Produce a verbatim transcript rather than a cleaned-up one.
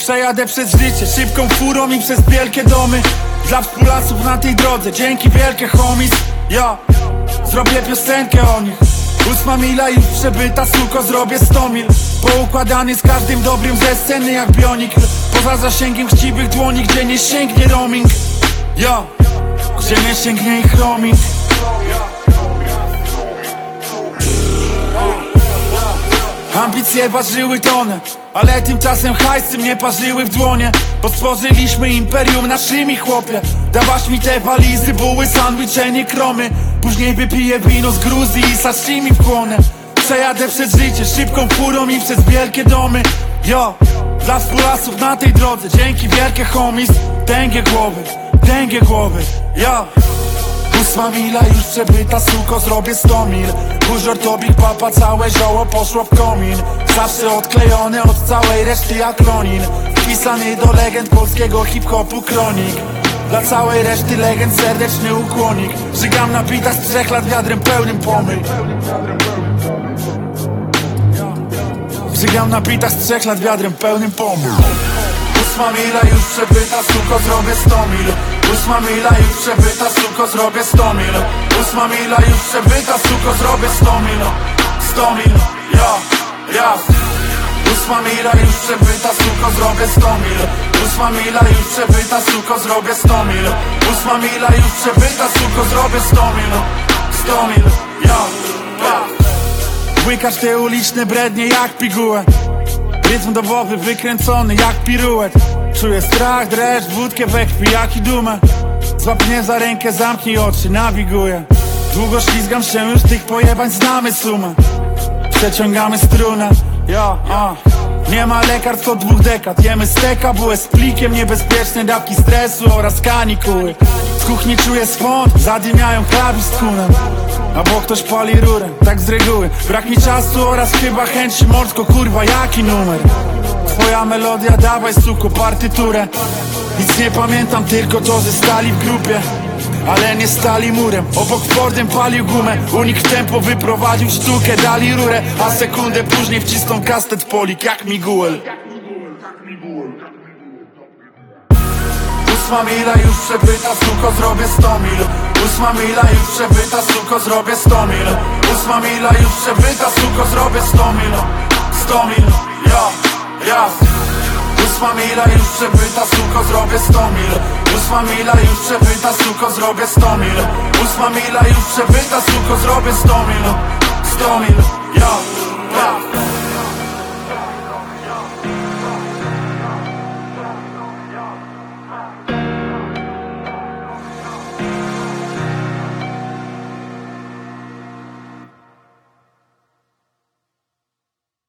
Przejadę przez życie szybką furą i przez wielkie domy. Dla współlasów na tej drodze, dzięki wielkie homies. Ja zrobię piosenkę o nich. Ósma mila już przebyta, suko, zrobię sto mil. Poukładany z każdym dobrym ze sceny jak bionik. Poza zasięgiem chciwych dłoni, gdzie nie sięgnie roaming. Ja, gdzie nie sięgnie ich roaming. Ambicje ważyły tonę, ale tymczasem hajsy mnie parzyły w dłonie. Bo stworzyliśmy imperium naszymi, chłopie. Dawaś mi te walizy, buły, sandwicze, nie kromy. Później wypiję wino z Gruzji i sashimi wchłonę. Przejadę przez życie szybką furą i przez wielkie domy. Yo, dla współlasów na tej drodze, dzięki wielkie homies. Tęgie głowy, tęgie głowy, yo. Ósma mila już przebyta, suko, zrobię sto mil. Buzior, tobik, papa, całe zioło poszło w komin. Zawsze odklejony od całej reszty jak Ronin. Wpisany do legend polskiego hip-hopu kronik. Dla całej reszty legend serdeczny ukłonik. Żygam na bitach z trzech lat wiadrem pełnym pomył. Żygam na bitach z trzech lat wiadrem pełnym pomył. Ósma mila już przebyta, suko, zrobię sto mil. Ósma mila już przebyta, suko, zrobię sto mil. Ósma mila już przebyta, suko, zrobię sto mil. Sto mil, ja, ja. Ósma mila już przebyta, suko, zrobię sto mil. Ósma mila już przebyta, suko, zrobię sto mil. Ósma mila już przebyta, suko, zrobię sto mil. Sto mil, ja, ja. Łykasz te uliczne brednie jak pigułę. Rytm dobowy wykręcony jak piruet. Czuję strach, dreszcz, wódkę we krwi jak i dumę. Złap mnie za rękę, zamknij oczy, nawiguję. Długo ślizgam się, już tych pojebań znamy sumę. Przeciągamy strunę, ja, a. Nie ma lekarstw od dwóch dekad. Jemy steka, bułę z plikiem, niebezpieczne dawki stresu oraz kanikuły. Z kuchni czuję swąd, zadymiają klawisz z kunem. Albo ktoś pali rurę, tak z reguły. Brak mi czasu oraz chyba chęci mordko, kurwa, jaki numer? Twoja melodia, dawaj suko, partyturę. Nic nie pamiętam, tylko to, że stali w grupie. Ale nie stali murem, obok Fordem palił gumę. Unik tempo wyprowadził sztukę, dali rurę. A sekundę później wcisnął kastet polik jak miguel. Ósma mila już przebyta, suko, zrobię sto mil. Ósma mila już przebyta, suko, zrobię sto mil. Ósma mila już przebyta, suko, zrobię sto mil. Sto mil, ja, ja. Ósma mila już przebyta, suko, zrobię sto mil. Ósma mila już przebyta, suko, zrobię sto mil. Ósma mila już przebyta, suko, zrobię sto mil. Sto mil, ja, ja.